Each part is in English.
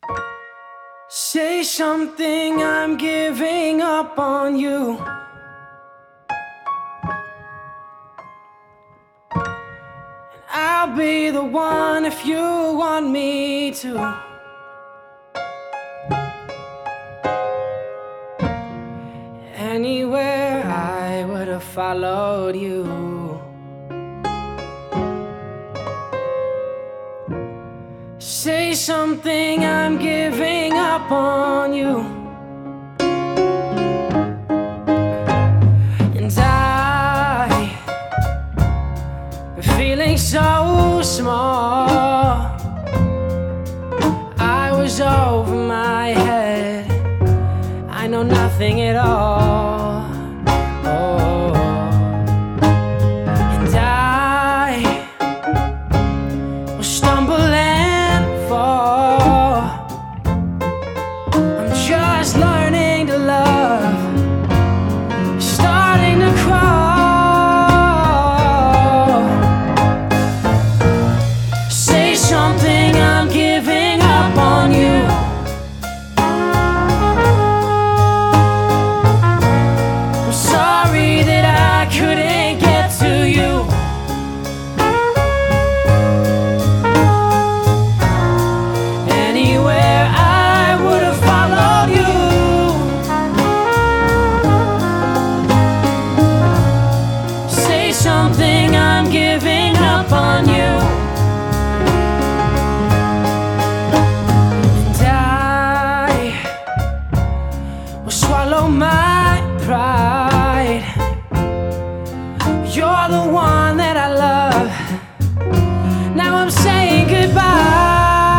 Say something, I'm giving up on you. And I'll be the one if you want me to. Anywhere I would have followed you. Say something, I'm giving up on you. And I've been feeling so small. I was over my head, I know nothing at all. Oh. And I will stumble and fall. I'm just learning to love, starting to crawl. Say something, I'm giving up on you. Sorry that I couldn't get to you. Anywhere I would have followed you. Say something, I'm giving up on you. And I will swallow my pride. You're the one that I love. Now I'm saying goodbye.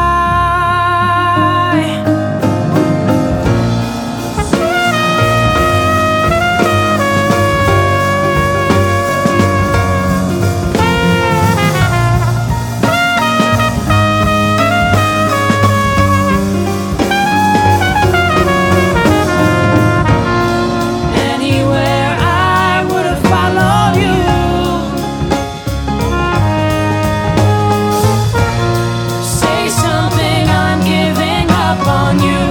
Anywhere I would have followed you. Say something, I'm giving up on you.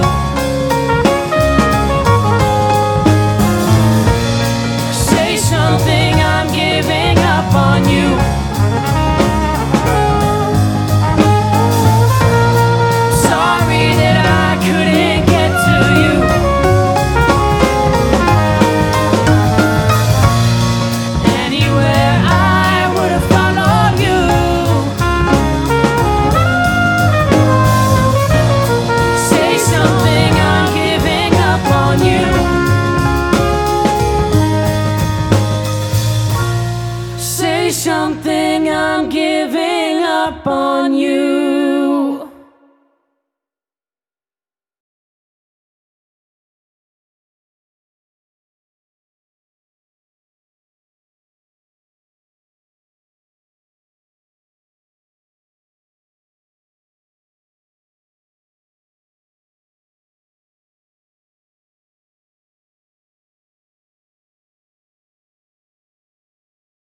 Say something, I'm giving up on you. Sorry that I couldn't get to you. Anywhere I would have followed you. Say something, I'm giving up on you. Say something, I'm giving up on you.